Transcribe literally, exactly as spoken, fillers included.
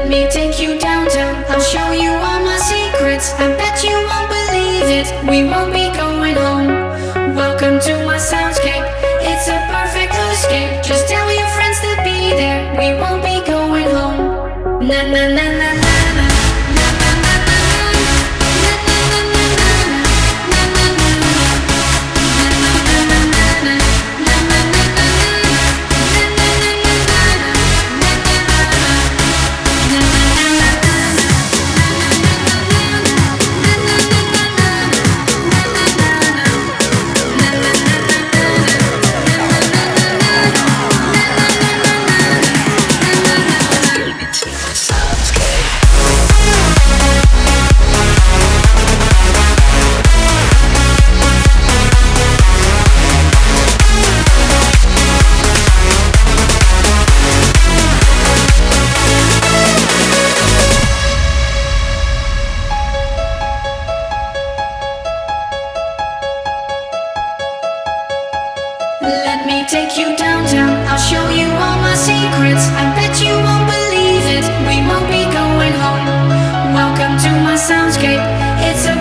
me take you downtown, I'll show you all my secrets. I bet you won't believe it, we won't be going home. Welcome to my soundscape, it's a perfect escape. Just tell your friends to be there, we won't be going home. Na na na na na. Let me take you downtown, I'll show you all my secrets. I bet you won't believe it, we won't be going home. Welcome to my soundscape, it's a